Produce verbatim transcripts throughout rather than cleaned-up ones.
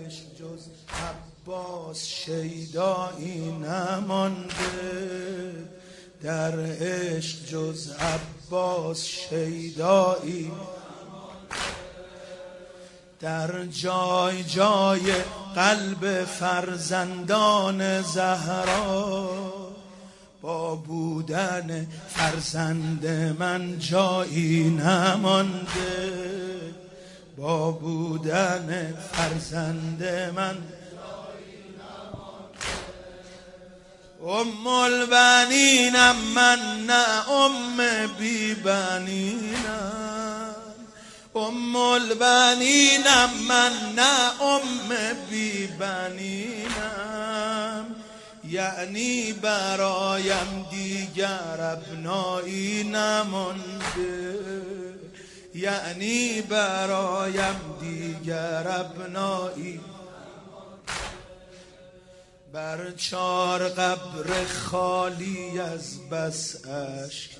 عشق جز عباس شیدایی نمانده، در عشق جز عباس شیدایی، در جای جای قلب فرزندان زهرا با بودن فرزند من جایی نمانده، با بودن فرزند من ام البنینم من نه ام بی بنینم، ام البنینم من نه ام بی بنینم، یعنی برایم دیگر ابنایی نمانده، یعنی برایم دیگر ابنایی. بر چار قبر خالی از بس اشک،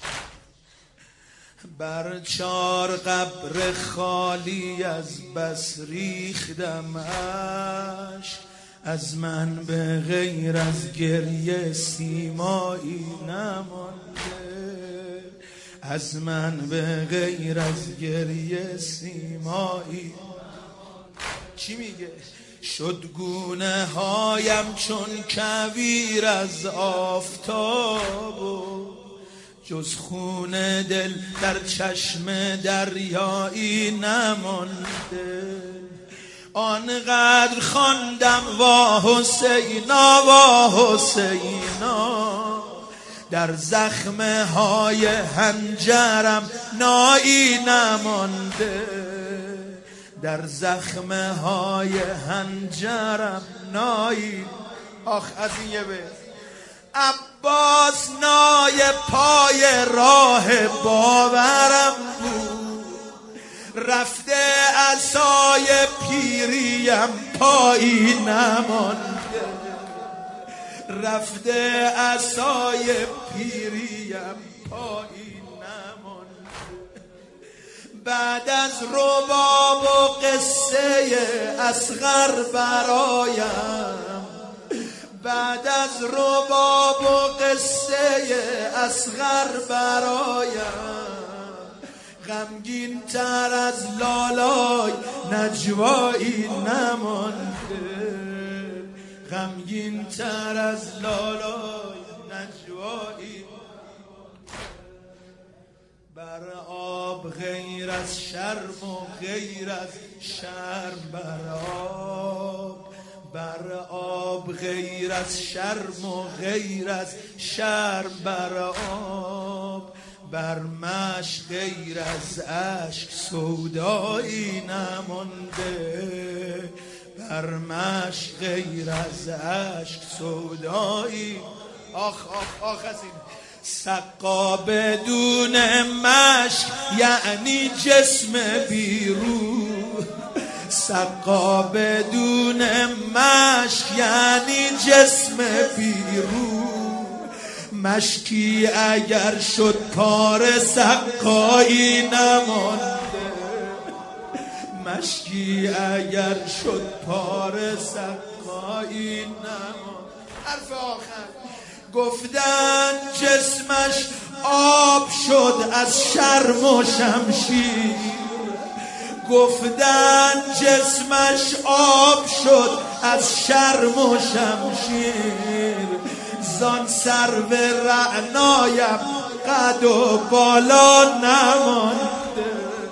بر چار قبر خالی از بس ریختم اشک، از من به غیر از گریه سیمایی نمانده، از من به غیر از گریه سیمایی. چی میگه؟ شد گونه هایم چون کویر از آفتاب و جز خون دل در چشم دریایی نمانده، آنقدر خواندم وا حسینا وا حسینا، در زخم های هنجرم نایی نمانده، در زخم های هنجرم نایی. آخ از این یه بیت. عباس نای پای راه باورم بود، رفته عصای پیریم پایی نمانده، رفته عصای پیریم پایی نمانده. بعد از رباب و قصه اصغر برایم، بعد از رباب و قصه اصغر برایم، غمگین تر از لالای نجوایی نمانده، غمگین تر از لالای نجوایی. بر آب غیر از شرم و غیر از شرم بر آب، بر آب غیر از شرم و غیر از شرم بر آب، بر مشک غیر از اشک سودایی نمانده، بر مشک غیر از اشک سودایی. آخ آخ آخ از این سقا بدون مشک یعنی جسم بیروح، سقا بدون مشک یعنی جسم بیروح، مشکی اگر شد پاره سقایی نمانده، مشکی اگر شد پاره سقایی نمانده. حرف آخر گفتن جسمش آب شد از شرم و شمشیر، گفتن جسمش آب شد از شرم و شمشیر، زان سر به رعنایم قد و بالا نمانده.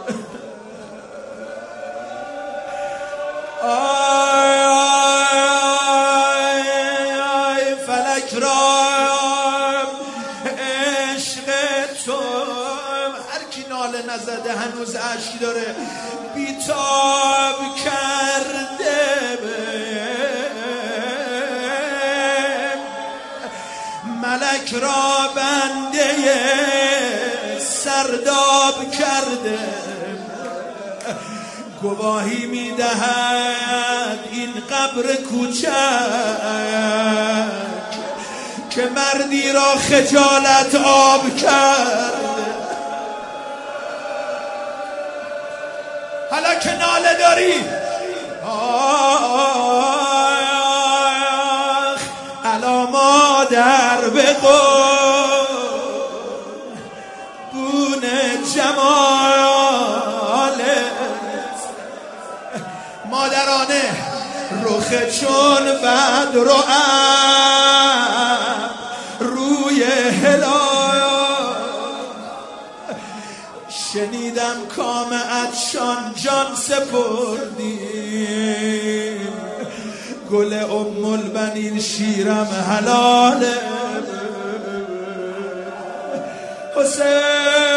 آی آی آی آی فلک را عشق تو، هر کی ناله نزده هنوز عشقی داره، بیتاب کرده ملک را بنده سرداب کرده، گواهی میدهد این قبر کوچک که مردی را خجالت آب کرده. حالا که ناله داری، آخ علا مادر به قربون جمالت مادرانه رخ چون بدر و ابر روی هلال شنیدم کام عطشان جان سپردی گل ام البنین شیرم حلاله حسین